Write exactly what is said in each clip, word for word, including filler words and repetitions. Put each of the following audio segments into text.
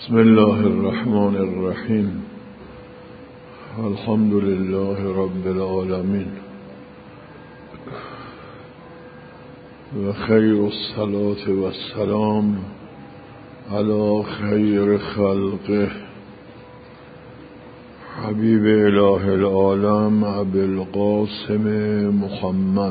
بسم الله الرحمن الرحیم. الحمد لله رب العالمین و خیر الصلاة و السلام علی خیر خلقه حبیب اله العالم ابی القاسم محمد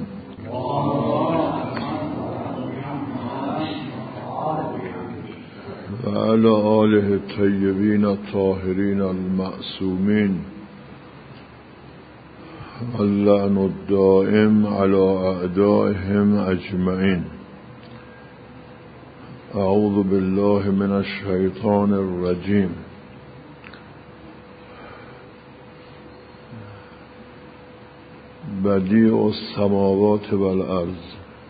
و علی آله الطیبین الطاهرین المعصومین واللعن الدائم علی اعدائهم اجمعین. اعوذ بالله من الشیطان الرجیم. بدیع السماوات والارض.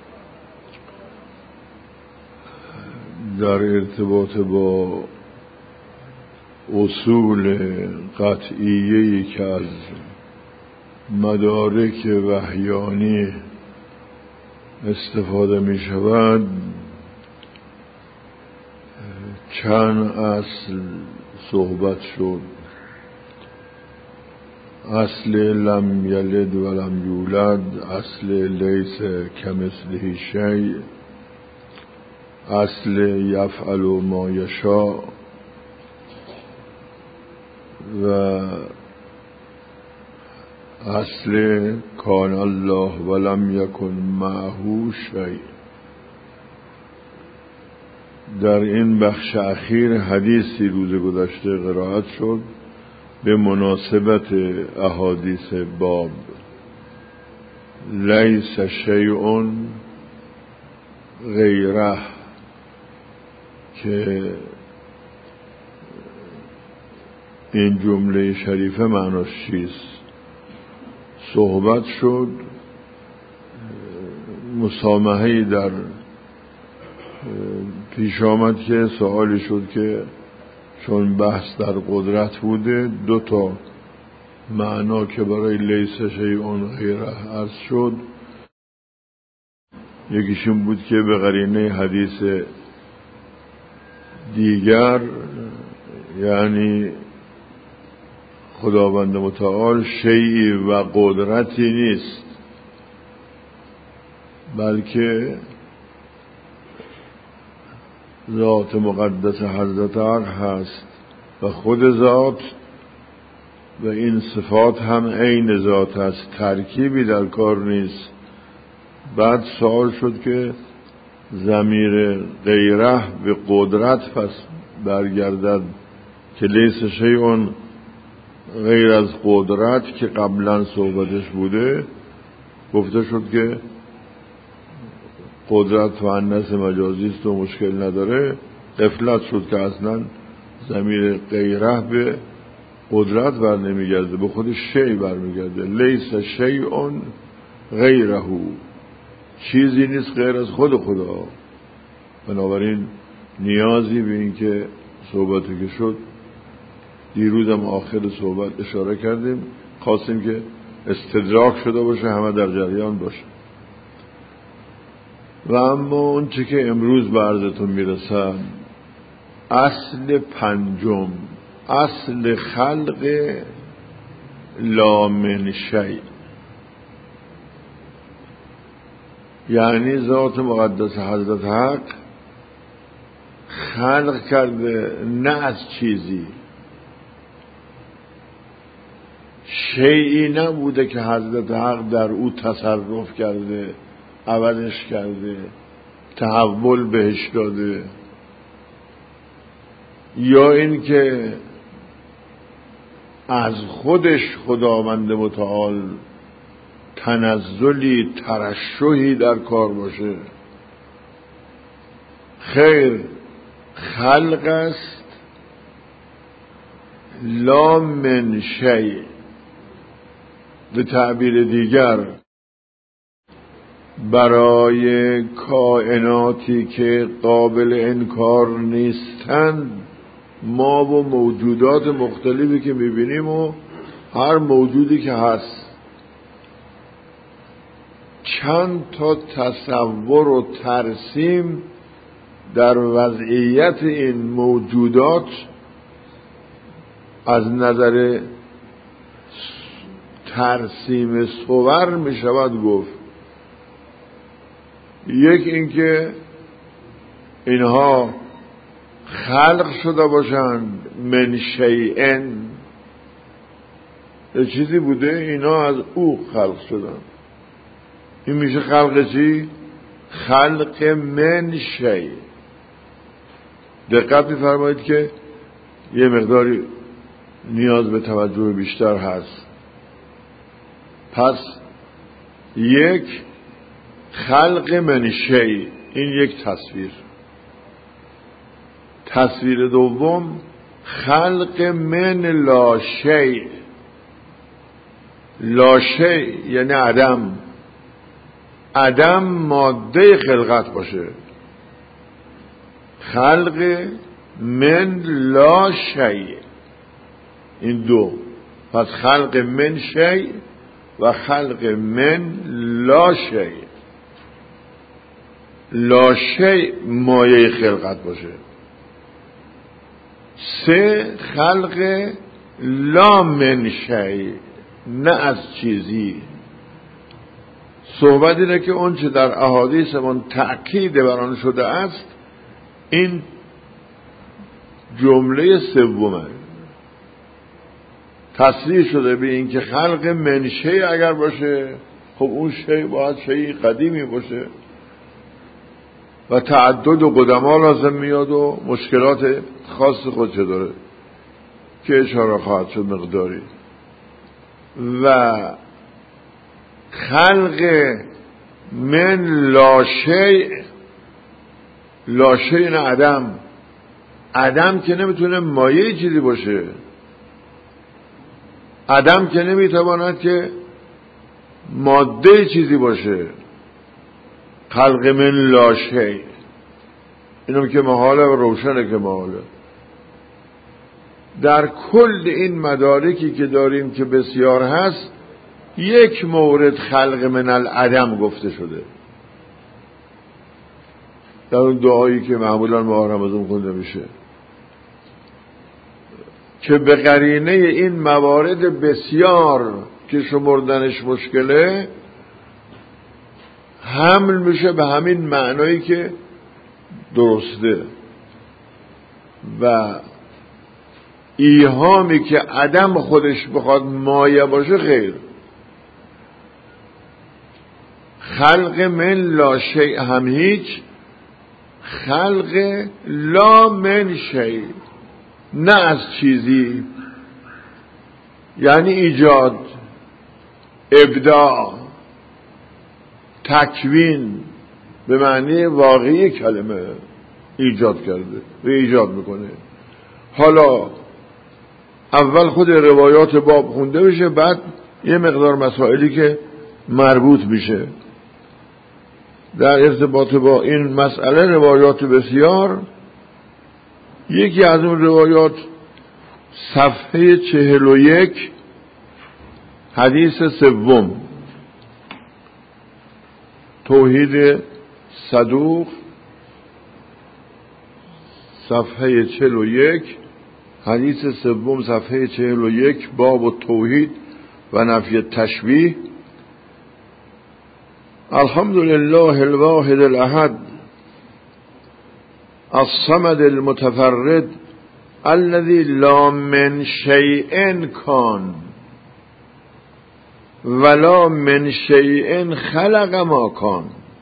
در ارتباط با اصول قطعیه‌ای که از مدارک وحیانی استفاده می شود، چند اصل صحبت شد. اصل لم یلد ولم یولد، اصل لیس کمثله شیء، اصل یفعل ما یشاء و اصل کان الله ولم یکن معه شیء. در این بخش اخیر حدیثی روز گذشته قرائت شد به مناسبت احادیث باب. لیس شیء غیره، که این جمله شریفه معناش چیست؟ صحبت شد، مسامحه‌ای در پیش آمد که سوالی شد که چون بحث در قدرت بوده، دو تا معنا که برای لیس شیء غیره عرض شد، یکیش این بود که به قرینه حدیث دیگر، یعنی خداوند متعال شیئی و قدرتی نیست، بلکه ذات مقدس حضرت حق هست و خود ذات، و این صفات هم عین ذات است، ترکیبی در کار نیست. بعد سوال شد که ضمیر غیره به قدرت پس برگردد که لیس شیء غیر از قدرت که قبلا صحبتش بوده. گفته شد که قدرت مؤنث مجازی است و مشکل نداره. غفلت شد که اصلا ضمیر غیره به قدرت بر نمیگرده، به خود شیء برمیگرده. لیس شیء غیره، چیزی نیست غیر از خود خدا. بنابراین نیازی به این که صحبتی که شد دیروز هم آخر صحبت اشاره کردیم، خواستیم که استدراک شده باشه، همه در جریان باشه. و اما اون چی که امروز به عرضتون میرسم، اصل پنجم، اصل خلق لا من شیء، یعنی ذات مقدس حضرت حق خلق کرده نه از چیزی، شیئی نبوده که حضرت حق در او تصرف کرده، عوضش کرده، تحول بهش داده، یا این که از خودش خداوند متعال تنزلی ترشحی در کار باشه. خیر، خلق است لا من شیء. به تعبیر دیگر، برای کائناتی که قابل انکار نیستند، ما و موجودات مختلفی که میبینیم و هر موجودی که هست، چند تا تصور و ترسیم در وضعیت این موجودات از نظر ترسیم صور می شود گفت. یک اینکه اینها خلق شده باشند من شیئن، یه چیزی بوده اینا از او خلق شدن. این میشه خلق چی؟ خلق من شیء. دقت می‌فرمایید که یه مقداری نیاز به توجه بیشتر هست. پس یک خلق من شیء، این یک تصویر. تصویر دوم خلق من لا شیء. لا شیء یعنی عدم. عدم ماده خلقت باشه. خلق من لا شیء، این دو. پس خلق من شیء و خلق من لا شیء. لا شیء مایه خلقت باشه. سه خلق لا من شیء، نه از چیزی. صحبت اینه که اون چه در احادیثمون تأکید بر آن شده است، این جمله سومه تصریح شده به این که خلق من شیء اگر باشه، خب اون شیء باید شیء قدیمی باشه و تعدد و قدما لازم میاد و مشکلات خاص خودش داره که اشاره خواهد شد مقداری. و خلق من لا شیء، لا شیء نه عدم. عدم که نمیتونه مایه چیزی باشه. عدم که نمیتواند که ماده چیزی باشه. خلق من لا شیء، اینم که محاله و روشنه که محاله. در کل این مدارکی که داریم که بسیار هست، یک مورد خلق من العدم گفته شده در اون دعایی که معمولا ماه رمضان خونده میشه، که به قرینه این موارد بسیار که شمردنش مشکله حمل میشه به همین معنایی که درسته و ایهامی که عدم خودش بخواد مایه باشه خیر. خلق من لا شیء هم هیچ، خلق لا من شیء نه از چیزی، یعنی ایجاد، ابداع، تکوین به معنی واقعی کلمه ایجاد کرده و ایجاد میکنه. حالا اول خود روایات باب خونده بشه، بعد یه مقدار مسائلی که مربوط میشه در ارتباط با این مسئله. روایات بسیار. یکی از اون روایات صفحه چهل و یک حدیث سوم، توحید صدوق، صفحه چهل و یک حدیث سوم، صفحه چهل و یک، باب التوحید و نفی التشبیه. الحمد لله الواحد الاحد الصمد المتفرد الذي لا من شيء كان ولا من شيء خلق ما كان.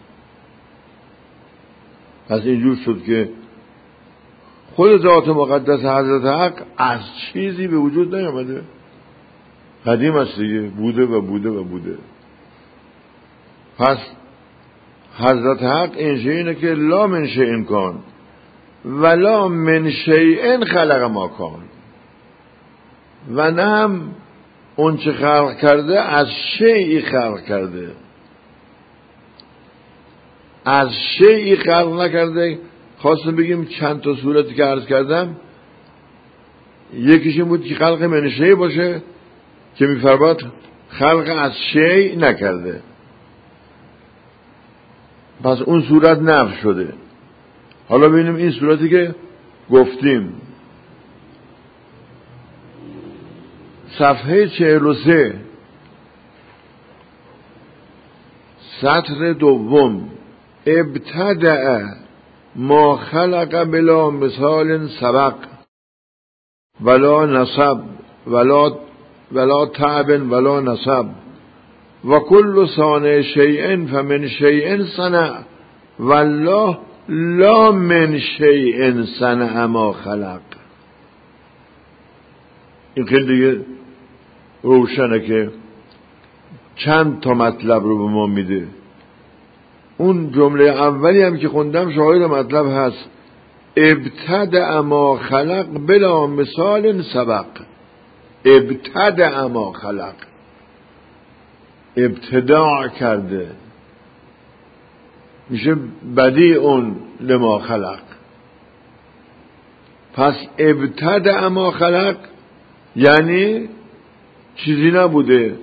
پس اینجور شد که خود ذات مقدس حضرت حق از چیزی به وجود نیامده، قدیم است دیگه، بوده و بوده و بوده. پس حضرت حق این شیء که لا من شیء کان ولا من شیء خلق ما کان، و نه هم اون چه خلق کرده از شیئی خلق کرده، از شیئی خلق نکرده. خواستم بگیم چند تا صورتی که عرض کردم، یکیش این بود که خلق من شیء باشه که می‌فرماد خلق از شیء نکرده، پس اون صورت نفی شده. حالا ببینیم این صورتی که گفتیم صفحه چهل و سه سطر دوم. ابتدأ ما خلق بلا مثال سبق ولا نصب ولا ولا تعب ولا نصب و کل صانع شیء فمن شیء صنع والله لا من شیء صنع ما خلق. این خیلی دیگه روشنه که چند تا مطلب رو به ما میده. اون جمله اولی هم که خوندم شاهد مطلب هست. ابتدأ ما خلق بلا مثال سبق. ابتدأ ما خلق، ابتداع کرده، میشه بدیع لما خلق. پس ابتدأ ما خلق یعنی چیزی نبوده.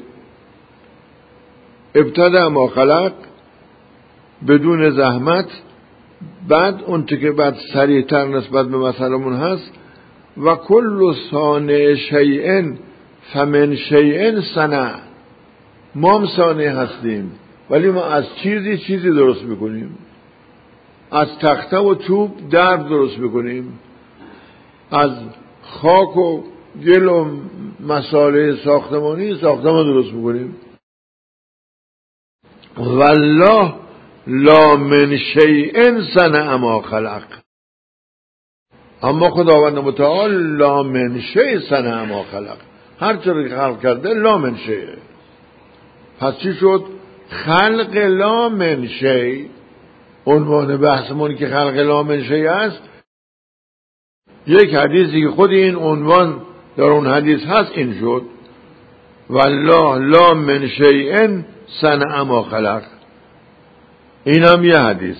ابتدأ ما خلق بدون زحمت. بعد اون که بعد سریعتر نسبت به مسئلمون هست و کل صانع شیء فمن شیء صنع. ما هم صانع هستیم ولی ما از چیزی چیزی درست میکنیم. از تخته و چوب درب درست میکنیم، از خاک و گل و مساله ساختمانی ساختمان درست میکنیم. والله لا من شیء صنع ما خلق. اما خداوند متعال لا من شیء صنع ما خلق، هر چیزی خلق کرده لا من شیء. پس چی شد؟ خلق لا من شیء. عنوان بحثمون که خلق لا من شیء است. یک حدیثی که خود این عنوان در اون حدیث هست این شد والله لا من شیء صنع ما خلق. این هم یه حدیث.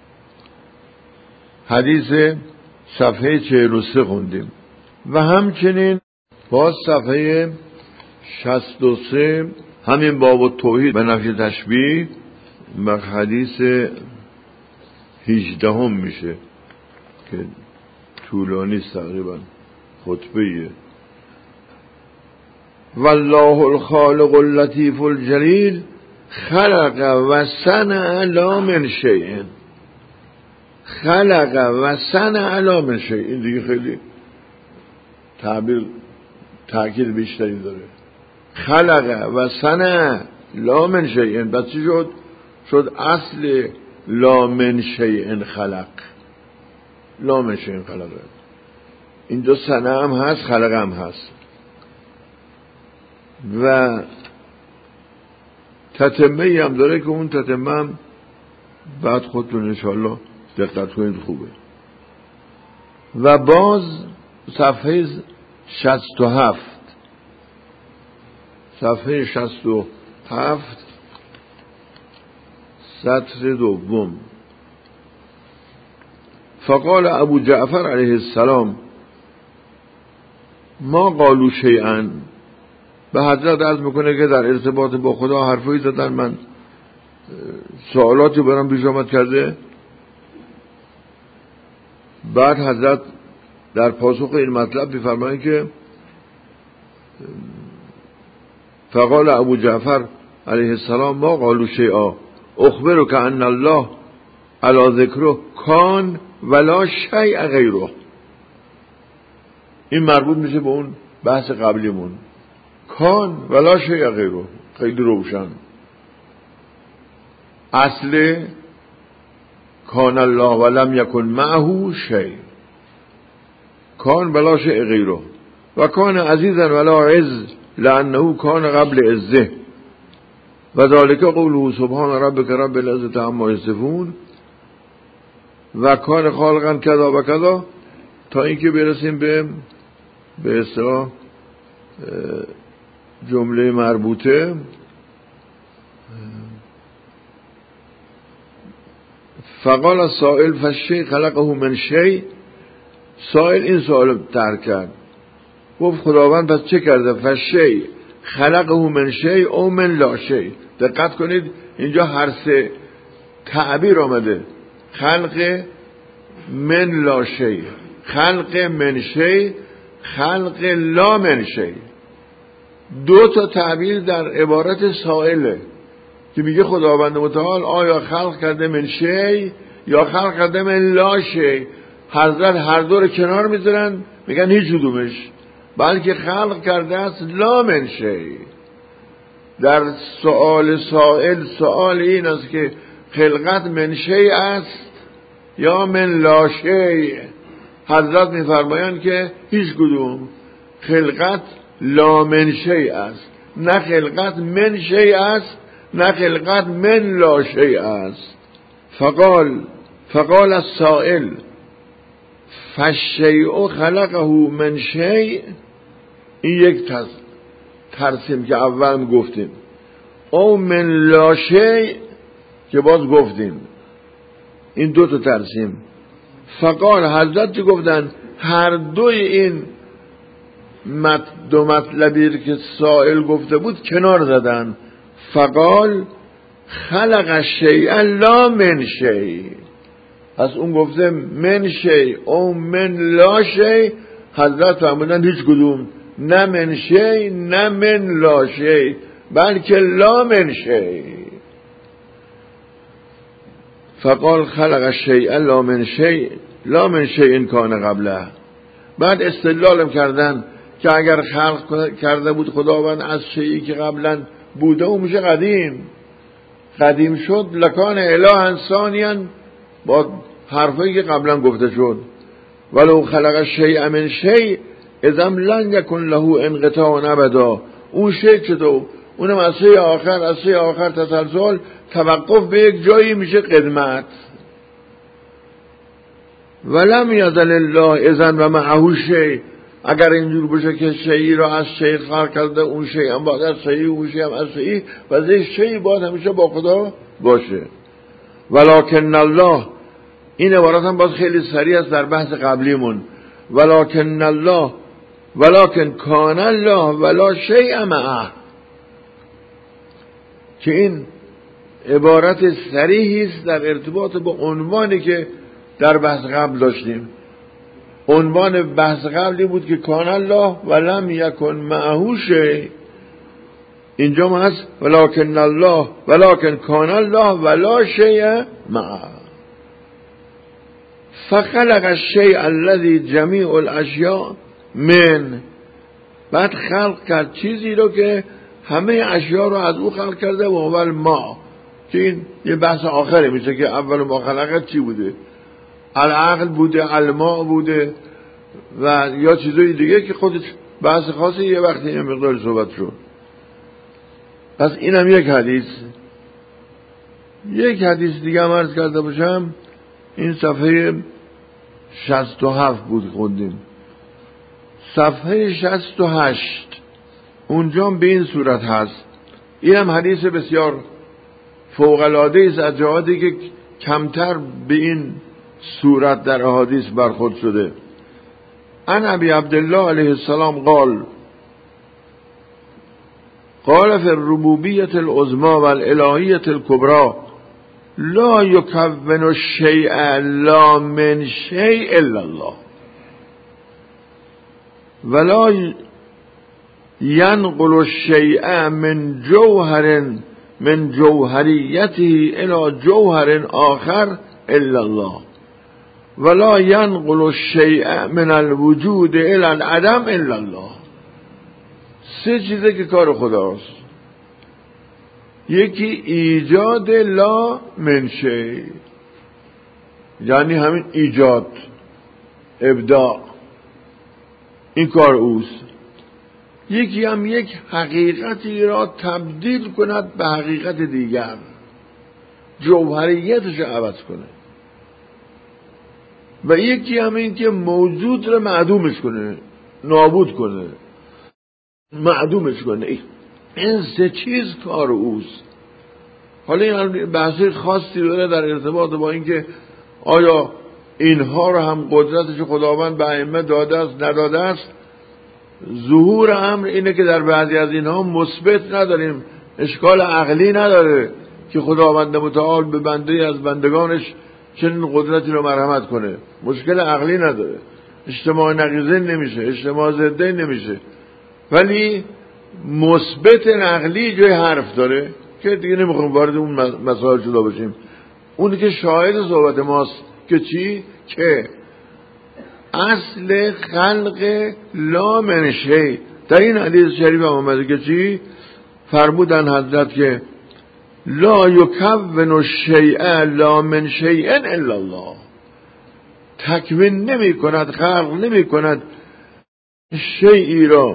حدیث صفحه چهل و سه خوندیم و همچنین باز صفحه شصت و سه همین باب توحید و نفی تشبیه و حدیث هجده هم میشه که طولانی است تقریبا خطبهیه. والله الخالق اللطیف الجلیل خلق و صنع لا من شیء. خلق و صنع لا من شیء. این دیگه خیلی تعبیر تأکید بیشتری داره. خلق و صنع لا من شیء. بس چی شد؟ شد اصل لا من شیء خلق. لا من شیء خلق. اینجا صنع هم هست، خلق هم هست. و تتمه هم داره که اون تتمه هم بعد خودتون انشاءالله دقت کنید خوبه. و باز صفحه شصت و هفت صفحه شصت و هفت سطر دوم. فقال ابو جعفر علیه السلام ما قالوا شیئا. به حضرت عرض میکنه که در ارتباط با خدا حرفی زدن، من سوالاتی برام پیش آمد کرده. بعد حضرت در پاسخ این مطلب میفرمایند که فقال ابو جعفر علیه السلام ما قالوا شیئا اخبرک ان الله علی ذکره کان ولا شیء غیره. این مربوط میشه به اون بحث قبلیمون. کان ولا شیء غیره خیلی روشن. اصل کان الله ولم یکن معه شیء. کان ولا شیء غیره و کان عزیزا ولا عز لانه کان قبل عزه و ذلك قوله سبحان ربک رب العزة عما یصفون و کان خالقا کذا و کذا تا اینکه برسیم به به اصطلاح جمله مربوطه. فقال السائل فالشیء خلقه من شیء. سائل این سوال ترک کرد، گفت خداوند پس چه کرده؟ فالشیء خلقه من شیء او من لا شیء. دقت کنید اینجا هر سه تعبیر آمده. خلق من لا شیء، خلق من شیء، خلق لا من شیء. دو تا تعبیر در عبارت سائله که میگه خداوند متعال آیا خلق کرده من شی یا خلق کرده من لا شی. حضرت هر دو رو کنار میذارن، میگن هیچ کدومش، بلکه خلق کرده است لا من شی. در سؤال سائل سؤال این است که خلقت من شی است یا من لا شی. حضرت میفرمایند که هیچ کدوم، خلقت لا من شی است، نه خلقت من شی است، نه خلقت من لا شی است. فقال فقال السائل فالشیء خلقه من شی. این یک ترسیم که اول گفتیم، او من لا شی که باز گفتیم. این دو تا ترسیم. فقال حضرت گفتن هر دوی این مت دو مطلبی که سائل گفته بود کنار زدن. فقال خلق الشیء لا من شی. از اون گفته من شی او من لا شی، حضرت فرمودن هیچ کدوم، نه من شی نه من لا شی، بلکه لا من شی. فقال خلق الشیء لا من شی لا من شیء کان قبله. بعد استدلالم کردن که اگر خلق کرده بود خداوند از شیئی که قبلا بوده اون میشه قدیم. قدیم شد لکان الها ثانیا، با حرفایی که قبلا گفته شد. ولو خلق الشیء من شیء اذا لن یکن له انقطاع ابدا. اون شیء چطور؟ اونم از شیء آخر از شیء آخر تسلسل، توقف به یک جایی میشه قدمت. ولم یزل الله اذا و معه شیء. اگر اینجور باشه که شیئی را از شیء خلق کرده، اون شیء هم باید از شیء، اون شیء هم از شیء، و این شیء باید همیشه با خدا باشه. ولکن الله، این عبارت هم باز خیلی سریع است در بحث قبلیمون. ولکن الله ولکن کان الله ولا شیء معه، که این عبارت صریحی است در ارتباط با عنوانی که در بحث قبل داشتیم. عنوان بحث قبلی بود که کان الله ولم یکن معه شیء. اینجا ما هست ولکن الله ولکن کان الله ولا شیء معه. فخلق الشیء الذی جمیع الاشیاء من. بعد خلق کرد چیزی رو که همه اشیاء رو از او خلق کرده، و اول ما، که این یه بحث آخره میشه که اول ما خلقت چی بوده؟ العقل بوده، الماء بوده، و یا چیزای دیگه که خودش بحث خاصی یه وقتی یه مقدار صحبت شد. پس اینم یک حدیث. یک حدیث دیگه هم عرض کرده باشم، این صفحه شصت و هفت بود خوندیم. صفحه شصت و هشت اونجا به این صورت هست. این هم حدیث بسیار فوق‌العاده است از جهاتی که کمتر به این صورت در احادیث برخورد شده. عن ابی عبدالله علیه السلام قال قال فی الربوبیة العظمى والالهیة الکبری لا یکون الشیء لا من شیء الا الله ولا ینقل الشیء من جوهر من جوهریته الى جوهر آخر الا الله ولا ینقل الشیء من الوجود الى العدم الا الله. سه چیزه که کار خداست. یکی ایجاد لا من شیء، یعنی همین ایجاد، ابداع، این کار اوست. یکی هم یک حقیقتی را تبدیل کند به حقیقت دیگر، جوهریتش رو عوض کنه. و یکی هم این که موجود رو معدومش کنه، نابود کنه، معدومش کنه. این سه چیز کار اوست. حالا این بحثی خاصی داره در ارتباط با اینکه آیا اینها رو هم قدرتش خداوند به ائمه داده است نداده است. ظهور امر اینه که در بعضی از اینها مثبت نداریم، اشکال عقلی نداره که خداوند متعال به بنده از بندگانش چنین قدرتی رو مرحمت کنه. مشکل عقلی نداره، اجتماع نقیضه نمیشه، اجتماع ضده نمیشه. ولی مثبت نقلی جای حرف داره که دیگه نمیخوام وارد اون مسائل شده باشیم. اونی که شاهد صحبت ماست که چی؟ که اصل خلق لا من شیء. در این حدیث شریف هم آمده که چی؟ فرمودن حضرت که لا یکون الشیء لا من شیء الا الله. تکوین نمی کند، خلق نمی کند شیئی را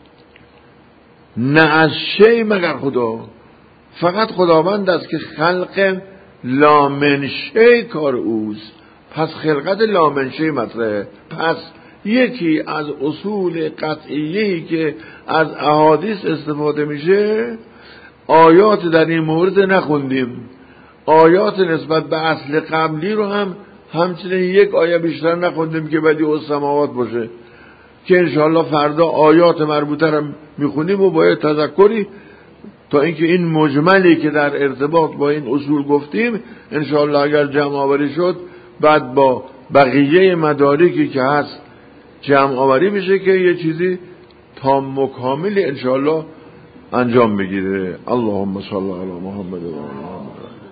نه از شیء مگر خدا. فقط خداوند است که خلق لا من شیء کار اوست. پس خلقت لا من شیء مطرحه. پس یکی از اصول قطعیه‌ای که از احادیث استفاده میشه، آیات در این مورد نخوندیم، آیات نسبت به اصل قبلی رو هم همچنین یک آیه بیشتر نخوندیم که بدیع السماوات باشه، که انشاءالله فردا آیات مربوطه رو میخونیم و باید تذکری تا اینکه این مجملی که در ارتباط با این اصول گفتیم انشاءالله اگر جمع آوری شد بعد با بقیه مدارکی که هست جمع آوری بشه که یه چیزی تام و کاملی انشاءالله انجام بگیره. اللهم صل علی محمد و آل محمد.